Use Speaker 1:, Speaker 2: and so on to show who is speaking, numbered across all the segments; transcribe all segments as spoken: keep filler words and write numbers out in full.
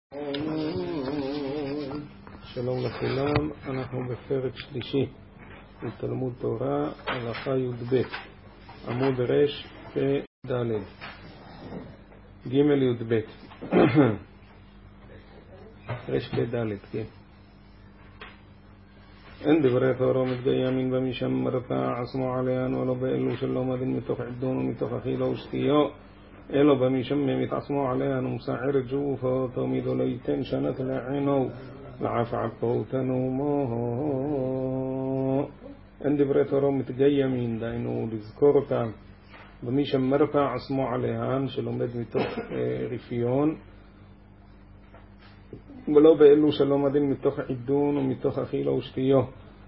Speaker 1: שלום לכולם, אנחנו בפרק שלישי בתלמוד תורה, הלכה י"ב, עמוד רש פ"ד, ג' י"ב, רש פ"ד, כן. אין דברי תורה מתקיימים במשמרתה עצמו עליהן ולא באלו שלא מדין מתוך עדון ומתוך אכילה ושתייה, אלו במשמם התעצמו עליהן ומסער ג'ופו תמיד לא ייתן שנת לעינו לעפעפו תנומו. אין דברי תורה מתקיימים, דהיינו לזכור אותם במשמרתה עצמו עליהן שלומד מתוך רפיון, ולא באלו שלא מדין מתוך עדון ומתוך אכילה ושתייה,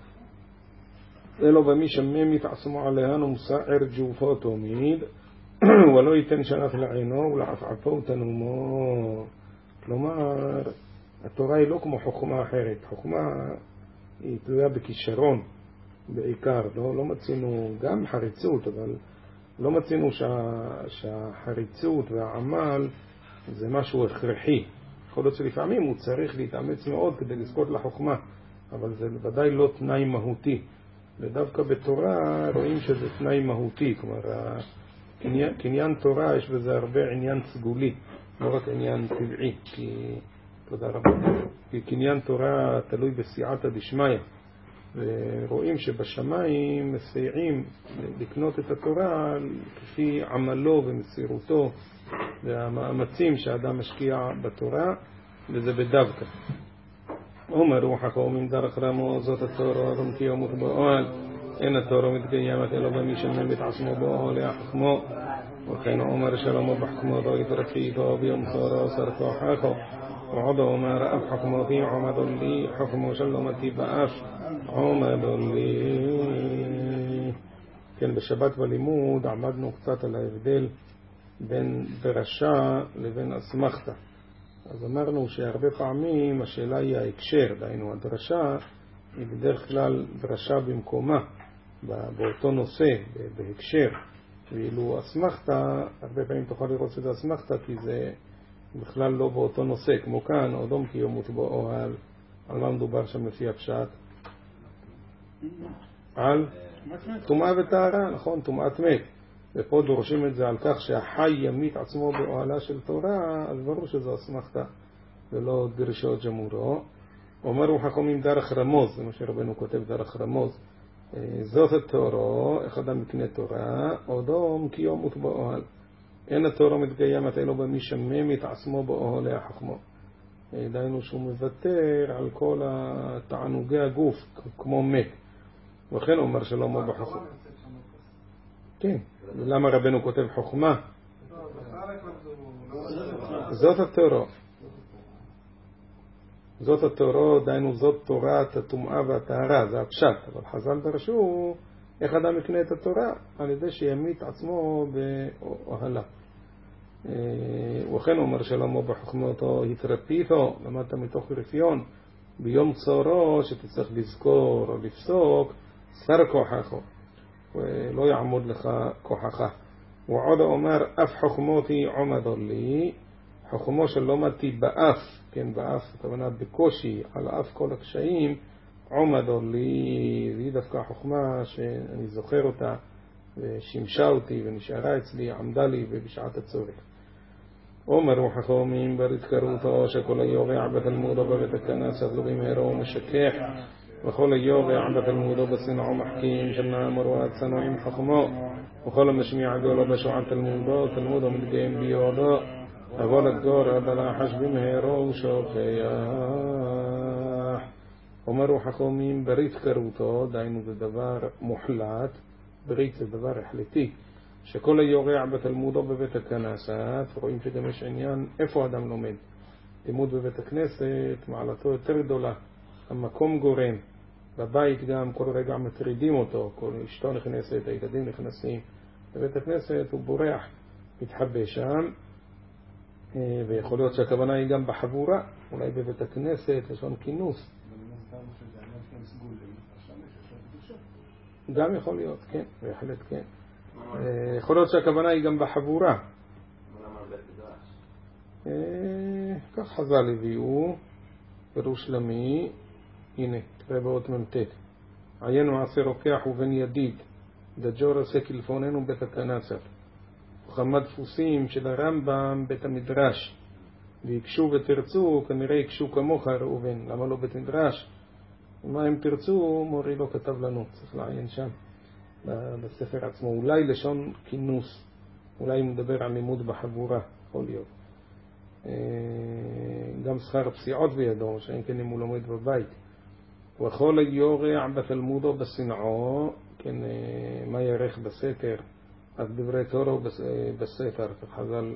Speaker 1: אלו במשמם התעצמו עליהן ומסער ג'ופו תמיד ולא ייתן שנת לעינו ולעפעפו תנומו. כלומר, התורה היא לא כמו חוכמה אחרת. חוכמה היא תלויה בכישרון בעיקר, לא, לא מצינו גם חריצות, אבל לא מצינו שה, שהחריצות והעמל זה משהו הכרחי. יכול להיות שלפעמים הוא צריך להתאמץ מאוד כדי לזכות לחוכמה, אבל זה ודאי לא תנאי מהותי. ודווקא בתורה רואים שזה תנאי מהותי, כלומר קניין, קניין תורה יש בזה הרבה עניין סגולי, לא רק עניין טבעי, כי, תודה רבה, כי קניין תורה תלוי בסייעתא דשמיא, ורואים שבשמיים מסייעים לקנות את התורה כפי עמלו ומסירותו והמאמצים שהאדם משקיע בתורה, וזה בדווקא. אומרו חכמים דרך רמו זאת התורה רמתי ומוטבען, אין התורה מתקיימת אלא במשמם התעצמו בו להחכמו, וכן אומר שלמה בחכמו לא יתרפיתו ביום צורו שר כוחכו, ועוד אומר אף חכמותי עומדו לי חכמו שלמתי באף עומדו לי. כן, בשבת בלימוד עמדנו קצת על ההבדל בין דרשה לבין אסמכתה. אז אמרנו שהרבה פעמים השאלה היא ההקשר, דהיינו הדרשה היא בדרך כלל דרשה במקומה, באותו נושא, בהקשר, ואילו אסמכתה, הרבה פעמים תוכל לראות שזה אסמכתה כי זה בכלל לא באותו נושא, כמו כאן, אודום כי ימות בו אוהל. על מה מדובר שם לפי הפשט? על טומאה וטהרה, נכון, טומאת מת. ופה דורשים את זה על כך שהחי ימית עצמו באוהלה של תורה, אז ברור שזו אסמכתה ולא דרשות ג'מורו. אומרו חכמים דרך רמוז, זה מה שרבנו כותב דרך רמוז, זאת התורה, איך אדם מקנה תורה, אודום כי ימות באוהל. אין התורה מתקיימת אלא במשמם התעצמו באוהלי החכמו, דהיינו שהוא מוותר על כל תענוגי הגוף כמו מת. וכן אומר שלמה בחכמה. כן, למה רבנו כותב חוכמה? זאת התורה, זאת התורה, דהיינו זאת תורת הטומאה והטהרה, זה הפשט. אבל חז"ל דרשו איך אדם יקנה את התורה, על ידי שימית עצמו באוהלה. וכן אומר שלמה בחוכמתו התרפיתו, למדת מתוך רפיון, ביום צורו שתצטרך לזכור או לפסוק שר כוחך ולא יעמוד לך כוחך. ועוד אומר אף חוכמותי עומדו לי, חוכמו שלא למדתי באף, כן, באף הכוונה בקושי, על אף כל הקשיים, עומדו לי, והיא דווקא החוכמה שאני זוכר אותה ושימשה אותי ונשארה אצלי, עמדה לי בשעת הצורך. אומרו חכמים בהתקרותו שכל היורע בתלמודו בבית הכנס אז לא במהרו ומשכח, וכל היורע בתלמודו בשנעו מחכים שנאמרו עד צנועים חכמו, וכל המשמיע גולו בשוען תלמודו תלמודו מתקיים ביודו, אבל הגדור עד הלחש במהרו ושוכח. אומרו חכמים ברית קרותו, דהיינו זה דבר מוחלט, ברית זה דבר החלטי, שכל היורע בתלמודו בבית הכנסת, רואים שגם יש עניין איפה אדם לומד. לימוד בבית הכנסת מעלתו יותר גדולה, המקום גורם, בבית גם כל רגע מטרידים אותו, כל אשתו נכנסת, הילדים נכנסים, בבית הכנסת הוא בורח, מתחבא שם, ויכול להיות שהכוונה היא גם בחבורה, אולי בבית הכנסת יש שם כינוס. גם יכול להיות, כן, בהחלט כן. יכול להיות שהכוונה היא גם בחבורה. כך חז"ל הביאו, פירוש למי, הנה, תראה באות ממתת. עיין מעשה רוקח ובן ידיד, דג'ור עשה כלפוננו בית הכנסת. וכמה דפוסים של הרמב"ם בית המדרש. ויקשו ותרצו, כנראה יקשו כמוך ראובן. למה לא בית מדרש? ומה הם תרצו, מורי לא כתב לנו. צריך לעיין שם, בספר עצמו. אולי לשון כינוס. אולי מדבר על לימוד בחבורה. יכול להיות. גם שכר פסיעות בידו, שאין כן אם הוא לומד בבית. וכל היורע בתלמודו בסנעו, כן, מה ירך בסתר, אז דברי תורו בסתר, חז"ל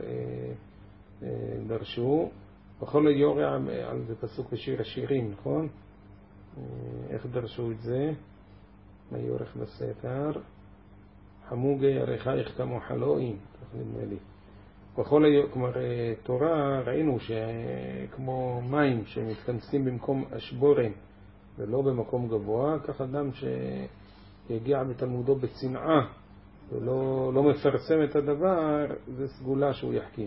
Speaker 1: דרשו. וכל היורע, על זה פסוק בשיר השירים, נכון? איך דרשו את זה? מה יורך בסתר? חמוגי ירחייך כמו חלואים, כך נדמה לי. וכל היורע, כלומר, תורה ראינו שכמו מים שמתכנסים במקום אשבורן, ולא במקום גבוה, כך אדם שיגיע בתלמודו בצנעה ולא לא מפרסם את הדבר, זה סגולה שהוא יחכים.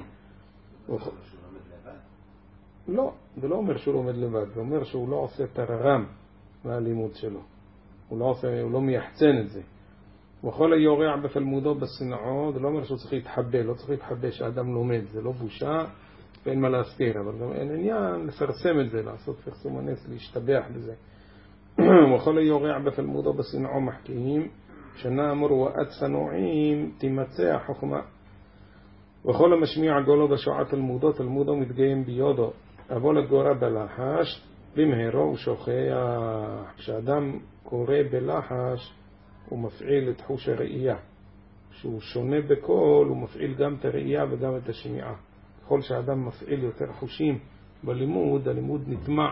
Speaker 1: לא, זה לא אומר שהוא לומד לבד, זה אומר שהוא לא עושה תררם מהלימוד שלו, הוא לא, עושה, הוא לא מייחצן את זה. וכל היורע בתלמודו בסנעו, זה לא אומר שהוא צריך להתחבא, לא צריך להתחבא שאדם לומד, זה לא בושה ואין מה להסתיר, אבל גם אין עניין לפרסם את זה, לעשות פרסום הנס, להשתבח בזה. וכל היורע בתלמודו בסנעו מחכים, שנה אמרו ואת סנועים תימצא החוכמה. וכל המשמיע גולו בשועת תלמודו, תלמודו מתגיים ביודו, אבוא לגורה בלחש, במהרו הוא שוכח. כשאדם קורא בלחש, הוא מפעיל את חוש הראייה. כשהוא שונה בכל, הוא מפעיל גם את הראייה וגם את השמיעה. ככל שהאדם מפעיל יותר חושים בלימוד, הלימוד נטמע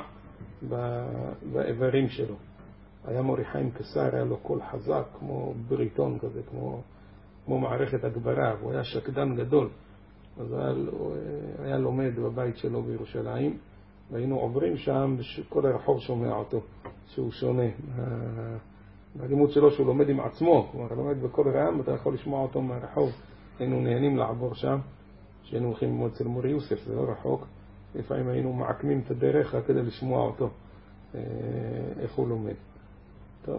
Speaker 1: באיברים שלו. היה מורי חיים קיסר, היה לו קול חזק כמו בריטון כזה, כמו, כמו מערכת הגברה, הוא היה שקדן גדול. אז היה, היה לומד בבית שלו בירושלים, והיינו עוברים שם, כל הרחוב שומע אותו, שהוא שונה. הלימוד שלו שהוא לומד עם עצמו, כלומר לומד בכל רעם, אתה יכול לשמוע אותו מהרחוב. היינו נהנים לעבור שם, שהיינו הולכים ללמוד אצל מורי יוסף, זה לא רחוק. לפעמים היינו מעקמים את הדרך כדי לשמוע אותו, איך הוא לומד. טוב.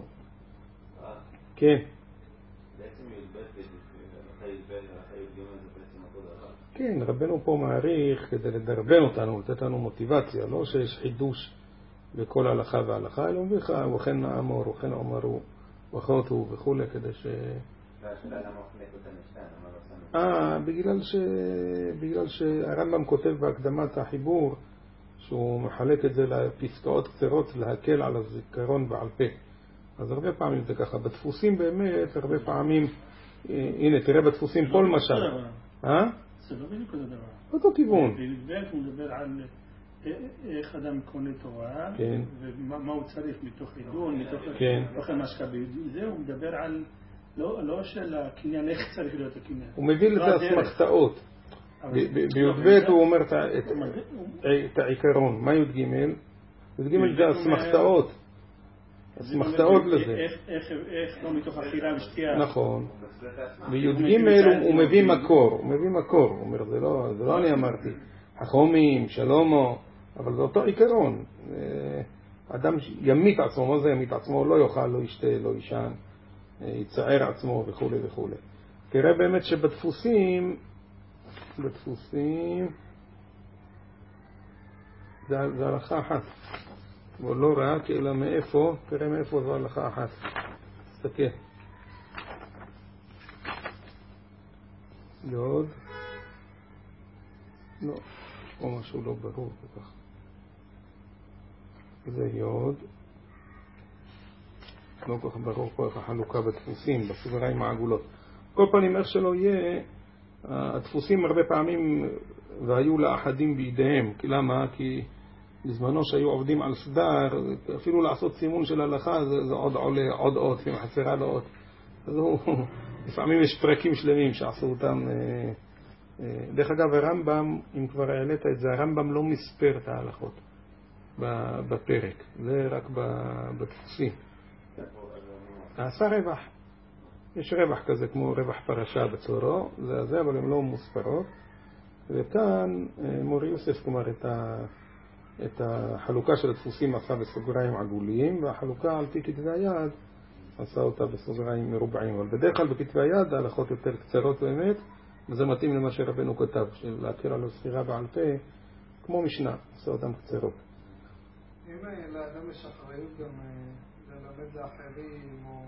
Speaker 1: כן.
Speaker 2: בעצם י"ב אחרי י"ב ואחרי י"ג זה בעצם אותו דבר.
Speaker 1: כן, רבנו פה מעריך כדי לדרבן אותנו, לתת לנו מוטיבציה, לא שיש חידוש בכל הלכה והלכה, אלא מביא לך, וכן נאמר, וכן אמרו, וחוטו וכו', כדי ש...
Speaker 2: והשאלה למה מחלק אותם לשתיים, למה לא שמים?
Speaker 1: אה, בגלל ש... בגלל שהרמב"ם כותב בהקדמת החיבור, שהוא מחלק את זה לפסקאות קצרות, להקל על הזיכרון בעל פה. אז הרבה פעמים זה ככה, בדפוסים באמת, הרבה פעמים, הנה תראה בדפוסים כל משל. אה?
Speaker 3: זה לא בדיוק אותו דבר.
Speaker 1: אותו כיוון.
Speaker 3: בלבד הוא מדבר על איך אדם קונה תורה, ומה הוא צריך מתוך עידון, מתוך המשקע. זה הוא מדבר על, לא של הקניין, איך צריך להיות הקניין.
Speaker 1: הוא מביא לזה אסמכתאות. בי"ב הוא אומר את העיקרון. מה י"ג? י"ג זה אסמכתאות. אסמכתאות לזה.
Speaker 3: איך לא מתוך אכילה ושתייה.
Speaker 1: נכון. בי"ג הוא מביא מקור. הוא מביא מקור. הוא אומר, זה לא אני אמרתי. החומים, שלומו, אבל זה אותו עיקרון. אדם ימית עצמו, מה זה ימית עצמו? לא יאכל, לא ישתה, לא ישן, יצער עצמו וכו' וכו'. תראה באמת שבדפוסים, בדפוסים, זה, זה הלכה אחת. ולא רק, אלא מאיפה, תראה מאיפה זו הלכה אחת. תסתכל. יוד. לא, או משהו לא ברור כך. זה יוד. לא כל כך ברור פה איך החלוקה בדפוסים, בסוגריים העגולות. כל פעמים איך שלא יהיה, הדפוסים הרבה פעמים והיו לאחדים בידיהם. כי למה? כי בזמנו שהיו עובדים על סדר, אפילו לעשות סימון של הלכה, זה, זה עוד עולה, עוד עוד, כי מחסרה לו עוד. אז הוא, לפעמים יש פרקים שלמים שעשו אותם. דרך אגב, הרמב"ם, אם כבר העלית את זה, הרמב"ם לא מספר את ההלכות בפרק, זה רק בדפוסים. עשה רווח. יש רווח כזה כמו רווח פרשה בצורו, זה זה, אבל הם לא מוספרות. וכאן מורי יוסף, כלומר, את, ה, את החלוקה של הדפוסים עשה בסוגריים עגולים, והחלוקה על פי כתבי היד עשה אותה בסוגריים מרובעים. אבל בדרך כלל בכתבי היד ההלכות יותר קצרות באמת, וזה מתאים למה שרבנו כתב, של להכיר על הספירה בעל פה, כמו משנה, עשה אותם קצרות.
Speaker 4: אם לאדם יש אחריות גם ללמד לאחרים, או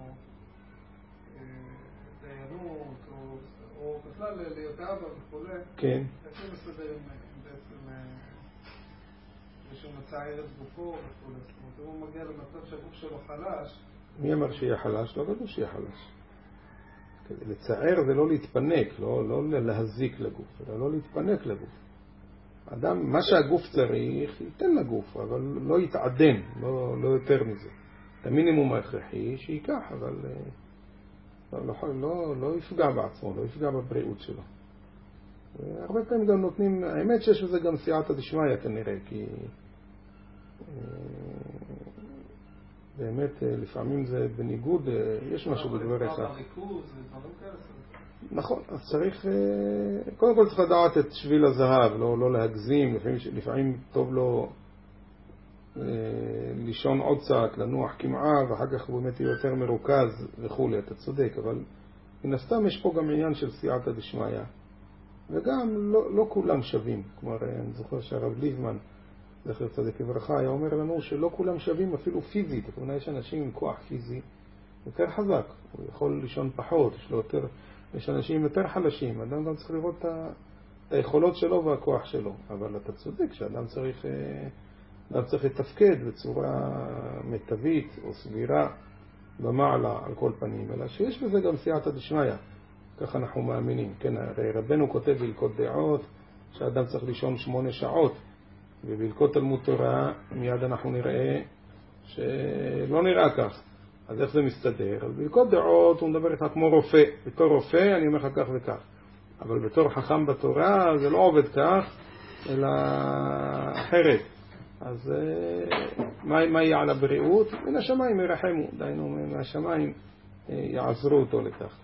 Speaker 4: דיינות, או בכלל להיות אבא וכו',
Speaker 1: כן.
Speaker 4: איך זה מסדר עם בעצם שהוא מצער את גופו וכו'? זאת אומרת, הוא מגיע למצב שהגוף שלו חלש.
Speaker 1: מי אמר שיהיה חלש? לא גדול שיהיה חלש. לצער זה לא להתפנק, לא, לא להזיק לגוף, אלא לא להתפנק לגוף. אדם, מה שהגוף צריך, ייתן לגוף, אבל לא יתעדן, לא, לא יותר מזה. את המינימום ההכרחי שיקח, אבל לא, לא, לא, לא יפגע בעצמו, לא יפגע בבריאות שלו. הרבה פעמים גם נותנים, האמת שיש לזה גם סייעתא דשמיא כנראה, כי באמת לפעמים זה בניגוד, יש משהו בדבריך. נכון, אז צריך, קודם כל צריך לדעת את שביל הזהב, לא, לא להגזים, לפעמים, לפעמים טוב לו לישון עוד קצת, לנוח כמעה, ואחר כך הוא באמת יהיה יותר מרוכז וכו', אתה צודק, אבל מן הסתם יש פה גם עניין של סייעתא דשמיא, וגם לא, לא כולם שווים. כלומר, אני זוכר שהרב ליבמן, זכר צדיק לברכה, היה אומר לנו שלא כולם שווים אפילו פיזית. כלומר, יש אנשים עם כוח פיזי יותר חזק, הוא יכול לישון פחות, יש לו יותר, יש אנשים יותר חלשים. אדם גם צריך לראות את היכולות שלו והכוח שלו. אבל אתה צודק שאדם צריך, אדם צריך לתפקד בצורה מיטבית או סבירה במעלה על כל פנים, אלא שיש בזה גם סייעתא דשמיא. ככה אנחנו מאמינים. כן, הרי רבנו כותב בהלכות דעות שאדם צריך לישון שמונה שעות, ובהלכות תלמוד תורה מיד אנחנו נראה שלא נראה כך. אז איך זה מסתדר? אז בהלכות דעות הוא מדבר איתך כמו רופא. בתור רופא אני אומר לך כך וכך. אבל בתור חכם בתורה זה לא עובד כך, אלא אחרת. אז מה, מה יהיה על הבריאות? מן השמיים ירחמו. דיינו, מהשמיים יעזרו אותו לכך.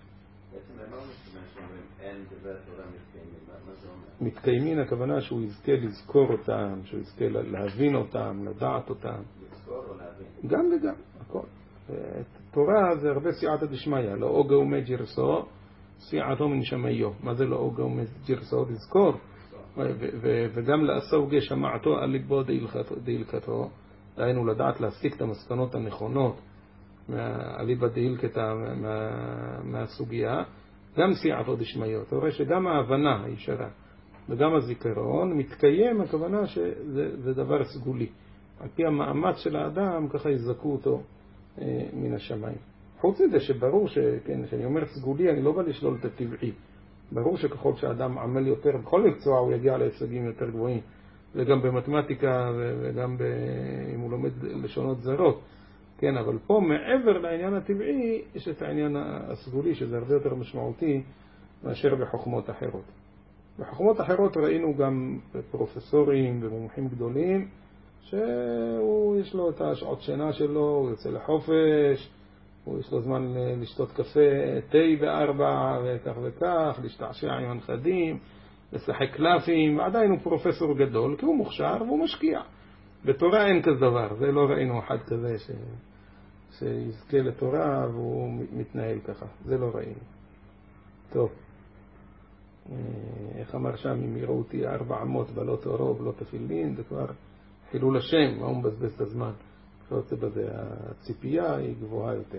Speaker 1: מתקיימים, הכוונה שהוא יזכה לזכור אותם, שהוא יזכה להבין אותם, לדעת אותם.
Speaker 2: לזכור או להבין?
Speaker 1: גם וגם, הכל. תורה זה הרבה סייעתא דשמיא, לא אוגה ומג'רסו, סייעתו מן שמאיו. מה זה לא אוגה ומג'רסו? לזכור. וגם לעסוגה שמעתו על ליבו דהילכתו, דהיינו לדעת להסיק את המסקנות הנכונות מהליבא דהילכתה מהסוגיה, גם סייעתו דשמיא. אתה רואה שגם ההבנה הישרה וגם הזיכרון מתקיים, הכוונה שזה דבר סגולי. על פי המאמץ של האדם, ככה יזכו אותו אה, מן השמיים. חוץ מזה שברור שכן, שאני אומר סגולי, אני לא בא לשלול את הטבעי. ברור שככל שהאדם עמל יותר, בכל מקצוע הוא יגיע להישגים יותר גבוהים. וגם במתמטיקה וגם ב... אם הוא לומד לשונות זרות. כן, אבל פה מעבר לעניין הטבעי, יש את העניין הסגולי, שזה הרבה יותר משמעותי מאשר בחוכמות אחרות. בחוכמות אחרות ראינו גם פרופסורים ומומחים גדולים, שהוא יש לו את השעות שינה שלו, הוא יוצא לחופש, הוא יש לו זמן לשתות קפה, תה בארבע וכך וכך, להשתעשע עם הנכדים, לשחק קלפים, ועדיין הוא פרופסור גדול, כי הוא מוכשר והוא משקיע. בתורה אין כזה דבר, זה לא ראינו אחד כזה ש... שיזכה לתורה והוא מתנהל ככה, זה לא ראינו. טוב, איך אמר שם, אם יראו אותי ארבע אמות ולא תורו ולא תפילין, זה כבר חילול השם, מה הוא מבזבז את הזמן? זה בזה, הציפייה היא גבוהה יותר.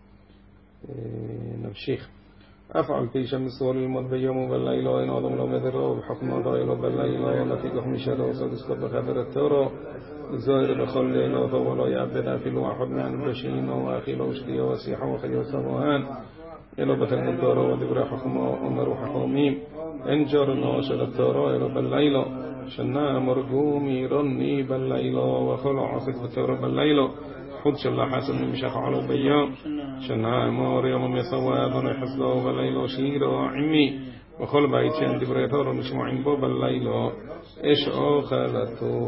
Speaker 1: נמשיך. אף על פי שמסור ללמוד ביום ובלילה, אין אדם לא מדרו, וחוכמתו אלו בלילה, לתיקח משלו, סודסקו בחבר התורו, זוהר בכל לילות, ולא יעבד אפילו אחד מהנבשינו, ואכילו שתיו ושיחו וחיו סמוהן, אלו בתלמוד תורו ודברי חכמו ומרו חכמים, אין ג'ורנו של התורו אלו בלילה, שנה מרגו מירוני בלילה, וכל עוסק בתורו בלילה, חוד של לחס נמשך עלו ביום, שנה אמור יום יסווה אדוני חסלו בלילה שירו עמי, וכל בית שאין דברי תורו נשמעים בו בלילה, אש אוכלתו.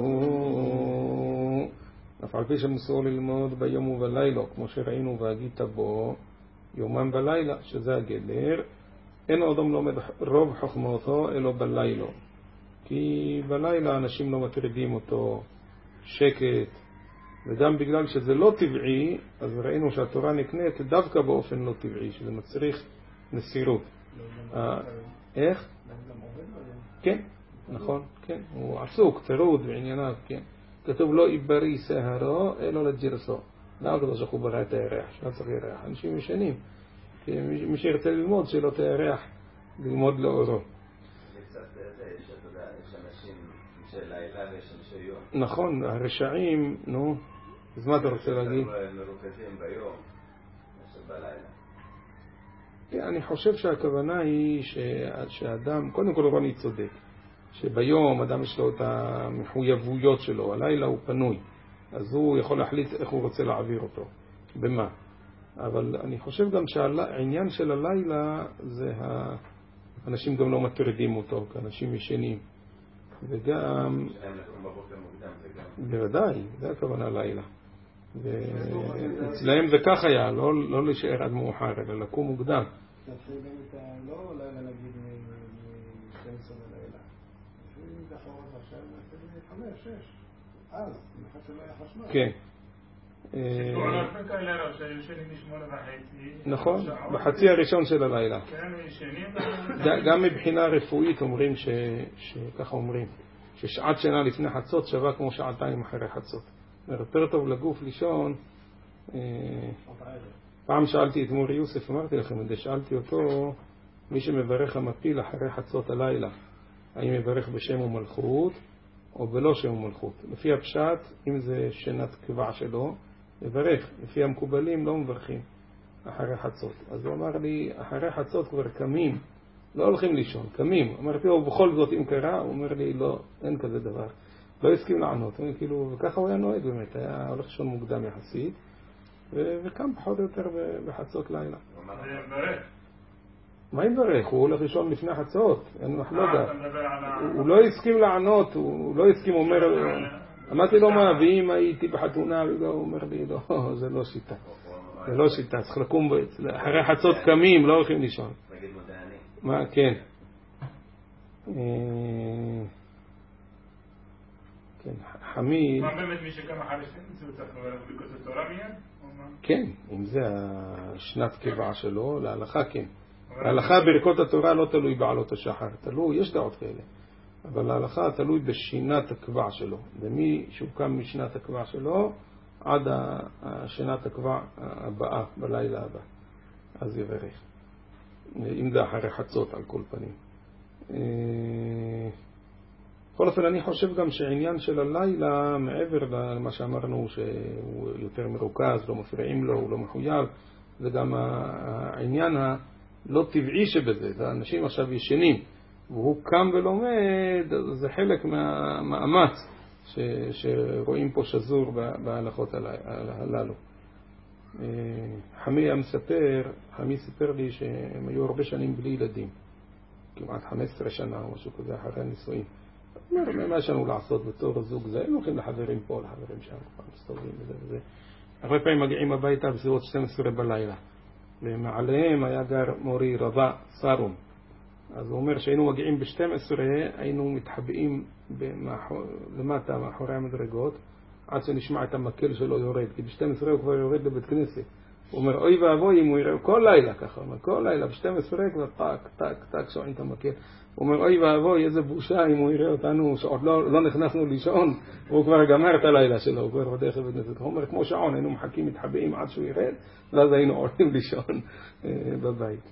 Speaker 1: אף על פי שמסור ללמוד ביום ובלילה, כמו שראינו והגית בו, יומם בלילה, שזה הגדר, אין אדם לומד רוב חוכמתו אלו בלילה. כי בלילה אנשים לא מטרידים אותו, שקט, וגם בגלל שזה לא טבעי, אז ראינו שהתורה נקנית דווקא באופן לא טבעי, שזה מצריך מסירות. איך? כן, נכון, כן, הוא עסוק, טרוד בענייניו, כן. כתוב לא איברי סהרו, אלא לג'רסו. למה הקדוש ברוך הוא ברא את הירח? שלא צריך ירח. אנשים ישנים. מי שירצה ללמוד, שלא תירח, ללמוד לאורו.
Speaker 2: זה קצת זה, שאתה יודע, יש אנשים של לילה ויש אנשי יום.
Speaker 1: נכון, הרשעים, נו, אז מה אתה רוצה להגיד?
Speaker 2: מרוכזים ביום, יש בלילה.
Speaker 1: אני חושב שהכוונה היא שהאדם, קודם כל רוני צודק, שביום אדם יש לו את המחויבויות שלו, הלילה הוא פנוי, אז הוא יכול להחליט איך הוא רוצה להעביר אותו, במה. אבל אני חושב גם שהעניין של הלילה זה האנשים גם לא מטרידים אותו, כאנשים ישנים. וגם... בוודאי, זה הכוונה לילה. ואצלהם זה כך היה, לא, לא להישאר עד מאוחר, אלא לקום מוקדם.
Speaker 4: תתחיל גם את ה... לא לילה נגיד מ-שתים עשרה לילה. אם זה אחרות עכשיו, נתחיל מ-חמש, שש. אז, נכון שלא היה חשמל.
Speaker 1: כן. נכון, בחצי הראשון של הלילה. גם מבחינה רפואית אומרים שככה אומרים, ששעת שינה לפני חצות שווה כמו שעתיים אחרי חצות. יותר טוב לגוף לישון. פעם שאלתי את מורי יוסף, אמרתי לכם, שאלתי אותו, מי שמברך המפיל אחרי חצות הלילה, האם מברך בשם ומלכות או בלא שם ומלכות? לפי הפשט, אם זה שנת קבע שלו, מברך. לפי המקובלים לא מברכים אחרי חצות. אז הוא אמר לי, אחרי חצות כבר קמים, לא הולכים לישון, קמים. אמרתי לו, בכל זאת אם קרה, הוא אומר לי, לא, אין כזה דבר. לא הסכים לענות. כאילו, וככה הוא היה נוהג באמת, היה הולך לישון מוקדם יחסית, וקם פחות או יותר בחצות לילה. מה יברך? הוא הולך לישון לפני חצות, אין מחלוקת. הוא לא הסכים לענות, הוא לא הסכים, אומר, אמרתי לו מה, ואם הייתי בחתונה, הוא אומר לי, לא, זה לא שיטה. זה לא שיטה, צריך לקום, אחרי חצות קמים, לא הולכים לישון.
Speaker 2: נגיד מודעני.
Speaker 1: מה, כן. כן, חמיד...
Speaker 5: מה באמת מי שקם אחרי שתים עשרה צריך לברך ברכות התורה מיד?
Speaker 1: כן, אם זה השנת קבע שלו, להלכה כן. להלכה ברכות התורה לא תלוי בעלות השחר, תלוי, יש דעות כאלה. אבל להלכה תלוי בשינת הקבע שלו. ומי שהוא קם משנת הקבע שלו, עד שנת הקבע הבאה, בלילה הבא. אז יברך. אם זה אחרי חצות על כל פנים. בכל אופן, אני חושב גם שהעניין של הלילה, מעבר למה שאמרנו, שהוא יותר מרוכז, לא מפריעים לו, הוא לא מחויב, זה גם העניין הלא טבעי שבזה. זה אנשים עכשיו ישנים, והוא קם ולומד, זה חלק מהמאמץ ש, שרואים פה שזור בהלכות הללו. חמי המספר, חמי סיפר לי שהם היו הרבה שנים בלי ילדים, כמעט חמש עשרה שנה או משהו כזה אחרי הנישואים. אומר, מה יש לנו לעשות בתור הזוג זה? הם הולכים לחברים פה, לחברים שם, מסתובבים וזה וזה. הרבה פעמים מגיעים הביתה בסביבות שתים עשרה בלילה. ומעליהם היה גר מורי רבה סרום. אז הוא אומר שהיינו מגיעים ב-שתים עשרה, היינו מתחבאים במאחור, למטה מאחורי המדרגות, עד שנשמע את המקל שלו יורד. כי ב-שתים עשרה הוא כבר יורד לבית כנסת. הוא אומר, אוי ואבוי אם הוא יראה, כל לילה ככה, אומר, כל לילה, ב-שתים עשרה כבר טק, טק, טק, שועין את המקל. הוא אומר, אוי ואבוי, איזה בושה אם הוא יראה אותנו, שעוד לא, לא נכנסנו לישון, והוא כבר גמר את הלילה שלו, הוא כבר בדרך לבית כנסת. הוא אומר, כמו שעון, היינו מחכים, מתחבאים עד שהוא ירד, ואז היינו עולים לישון בבית.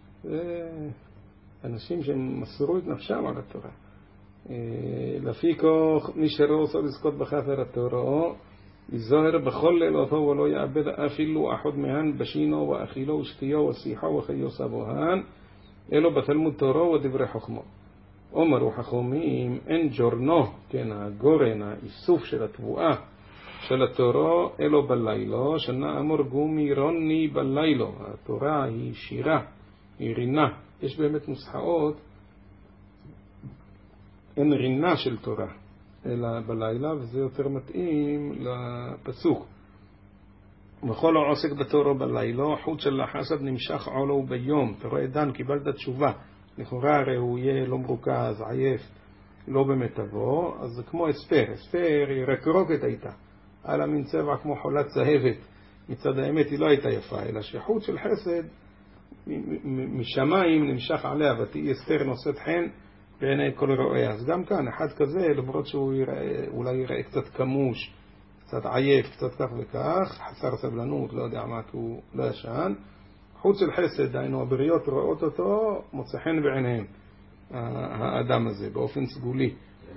Speaker 1: אנשים שמסרו את נפשם על התורה. לפי כוח, מי שלא רוצה לזכות בחפר התורה, יזוהר בכל לילותו ולא יאבד אפילו אחד מהן בשינו ואכילו ושתיו ושיחו וחיו סבוהן, אלו בתלמוד תורה ודברי חכמו. אומרו חכמים, אין ג'ורנו, כן, הגורן, האיסוף של התבואה של התורה, אלו בלילו, שנה אמור גומי רוני בלילו. התורה היא שירה, היא רינה. יש באמת נוסחאות, אין רינה של תורה, אלא בלילה, וזה יותר מתאים לפסוק. וכל העוסק בתורה בלילה, חוט של החסד נמשך עולו ביום. אתה רואה דן, קיבלת תשובה. לכאורה הרי הוא יהיה לא מרוכז, עייף. לא במיטבו, אז זה כמו אספר, אספר היא רקרוקת הייתה, היה לה מין צבע כמו חולת צהבת, מצד האמת היא לא הייתה יפה, אלא שחוט של חסד משמיים נמשך עליה, ותהי אסתר נושאת חן בעיני כל רואיה. אז גם כאן, אחד כזה, למרות שהוא יראה, אולי יראה קצת כמוש, קצת עייף, קצת כך וכך, חסר סבלנות, לא יודע מה, כי הוא לא ישן, חוט של חסד, היינו הבריות רואות אותו, מוצא חן בעיניהם, האדם הזה, באופן סגולי.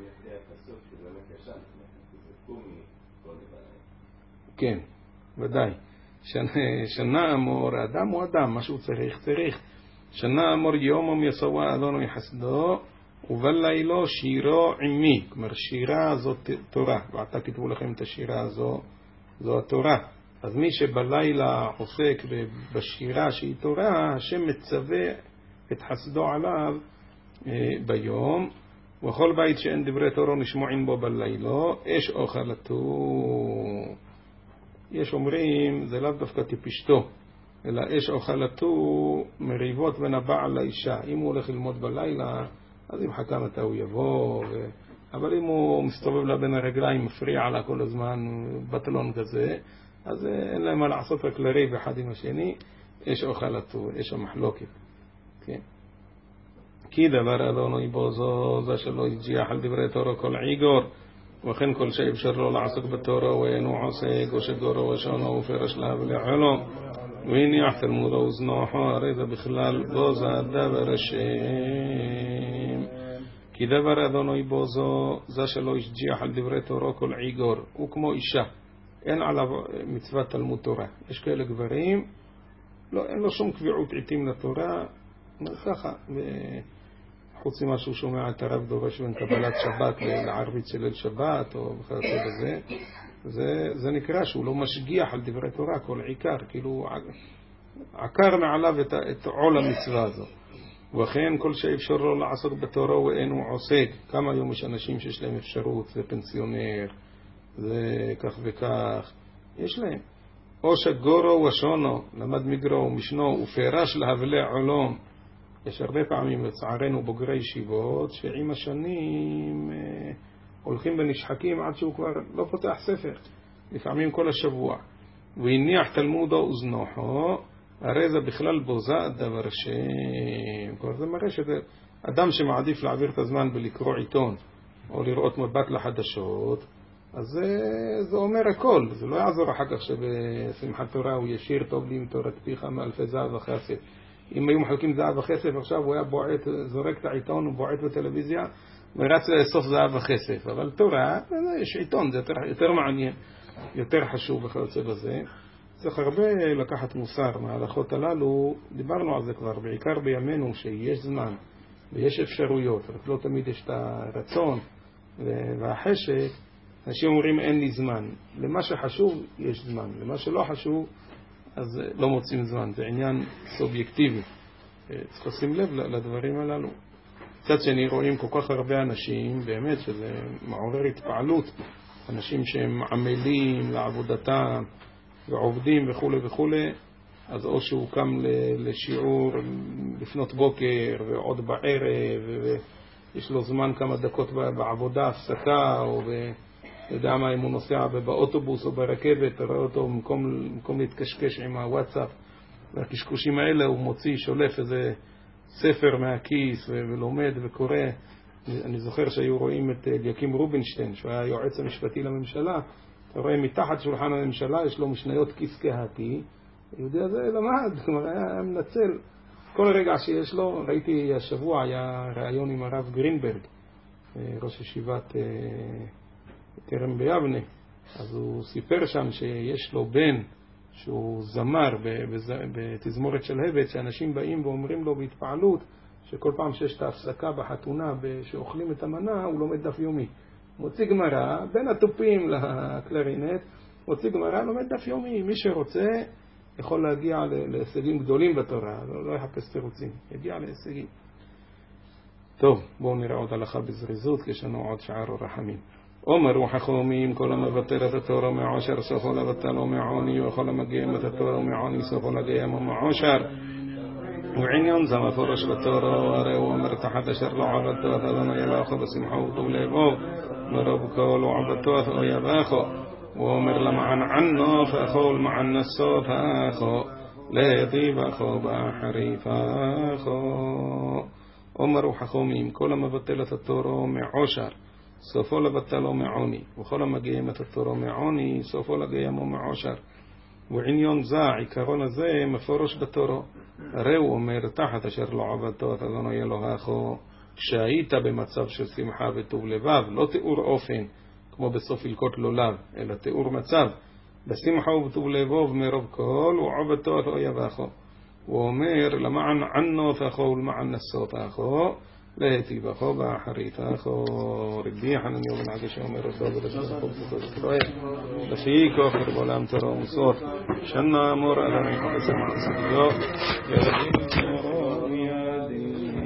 Speaker 1: כן, ודאי. שנה אמור, אדם הוא אדם, מה שהוא צריך, צריך. שנה אמור יומם יסוע אדונו יחסדו, ובלילו שירו עמי. כלומר, שירה זאת תורה. ועתה כתבו לכם את השירה הזו, זו התורה. אז מי שבלילה עוסק בשירה שהיא תורה, השם מצווה את חסדו עליו ביום. וכל בית שאין דברי תורה נשמעים בו בלילו, אש אוכלתו. יש אומרים, זה לאו דווקא טיפשתו, אלא אש אוכלתו מריבות בין הבעל לאישה. אם הוא הולך ללמוד בלילה, אז אם חכה מתי הוא יבוא, ו... אבל אם הוא מסתובב לה בין הרגליים, מפריע לה כל הזמן, בטלון כזה, אז אין להם מה לעשות, רק לריב אחד עם השני. אש אוכלתו, אש המחלוקת. כן? כי דבר אדוני בו זו, זה שלא יג'יח על דברי תורה כל עיגור, וכן כל שאפשר לו לעסוק בתורה ואינו עוסק, ושגורו ושונו ופרש לה ולעלו, והניח תלמודו וזנוחו, הרי זה בכלל בו זה דבר השם. כי דבר אדוני בו זו, זה שלא יג'יח על דברי תורה כל עיגור, הוא כמו אישה, אין עליו מצוות תלמוד תורה. יש כאלה גברים, לא, אין לו שום קביעות עיתים לתורה, ככה, חוץ ממה שהוא שומע את הרב דורש בין קבלת שבת לערבית של ליל שבת או וכיוצא בזה, זה, זה נקרא שהוא לא משגיח על דברי תורה, כל עיקר, כאילו עקר מעליו את, את עול המצווה הזו. וכן כל שאפשר לו לעסוק בתורה ואינו עוסק. כמה היום יש אנשים שיש להם אפשרות, זה פנסיונר, זה כך וכך, יש להם. או שגורו ושונו, למד מגרו ומשנו ופרש להבלי עולם. יש הרבה פעמים לצערנו בוגרי ישיבות שעם השנים אה, הולכים ונשחקים עד שהוא כבר לא פותח ספר, לפעמים כל השבוע. והניח תלמודו וזנוחו, הרי זה בכלל בוזה דבר שם. כבר זה מראה שזה אדם שמעדיף להעביר את הזמן בלקרוא עיתון או לראות מבט לחדשות, אז זה, זה אומר הכל. זה לא יעזור אחר כך שבשמחת תורה הוא ישיר טוב לי עם תורת פיך מאלפי זהב וחסד. אם היו מחלקים זהב וחסף, עכשיו הוא היה בועט, זורק את העיתון, הוא בועט בטלוויזיה ורץ לאסוף זהב וחסף. אבל תורה, יש עיתון, זה יותר, יותר מעניין, יותר חשוב וכיוצא בזה. צריך הרבה לקחת מוסר מההלכות הללו. דיברנו על זה כבר, בעיקר בימינו שיש זמן ויש אפשרויות, רק לא תמיד יש את הרצון והחשק. אנשים אומרים אין לי זמן. למה שחשוב יש זמן, למה שלא חשוב אז לא מוצאים זמן. זה עניין סובייקטיבי, צריך לשים לב לדברים הללו. קצת שני רואים כל כך הרבה אנשים, באמת שזה מעורר התפעלות, אנשים שהם עמלים לעבודתם ועובדים וכו' וכו', אז או שהוא קם לשיעור לפנות בוקר ועוד בערב ויש לו זמן כמה דקות בעבודה, הפסקה, או ב... יודע מה, אם הוא נוסע באוטובוס או ברכבת, רואה אותו במקום, במקום להתקשקש עם הוואטסאפ והקשקושים האלה, הוא מוציא, שולף איזה ספר מהכיס ולומד וקורא. אני זוכר שהיו רואים את אליקים רובינשטיין, שהוא היה יועץ המשפטי לממשלה, אתה רואה מתחת שולחן הממשלה יש לו משניות כיס קהתי, היהודי הזה למד, כלומר היה מנצל כל רגע שיש לו. ראיתי השבוע, היה ראיון עם הרב גרינברג, ראש ישיבת כרם ביבנה, אז הוא סיפר שם שיש לו בן שהוא זמר בתזמורת של הבט, שאנשים באים ואומרים לו בהתפעלות שכל פעם שיש את ההפסקה בחתונה שאוכלים את המנה הוא לומד דף יומי, מוציא גמרא בין הטופים לקלרינט, מוציא גמרא, לומד דף יומי. מי שרוצה יכול להגיע להישגים גדולים בתורה, לא, לא יחפש תירוצים, יגיע להישגים. טוב, בואו נראה עוד הלכה בזריזות, כי יש לנו עוד שער ורחמים. אומרו חכמים, כל המבטל את התורה מעושר סופו לבטלו מעוני, וכל המגיים את התורה מעוני סופו לגיים ומעושר. ועניון זה מפורש בתורה, הרי הוא אומר תחת אשר לא עבדתו את אדוני אלוהיך בשמחה וטוב לבו מרוב כל עבדתו את אויביך. הוא אומר למען ענותך ולמען נסותך להיטיבך בחריפך. אומרו חכמים כל המבטל את התורה מעושר סופו לבטלו מעוני, וכל המגיעים את התורה מעוני סופו לגיימו מעושר. ועניון זה, העיקרון הזה מפורש בתורה, הרי הוא אומר תחת אשר לא עבדתו את אדוני אלוהיך כשהיית במצב של שמחה וטוב לבב, לא תיאור אופן כמו בסוף הלכות לולב, אלא תיאור מצב בשמחה ובטוב לבב מרוב כל ועבדתו את אויביך. הוא אומר למען ענותך ולמען נסותך להיטיבך בחריפך. רבי חנניה בן עקשיא אומר אותו ברשות ישראל לפי כופר בעולם תורה ומסור שנה אמור אדוני חפש המעשיות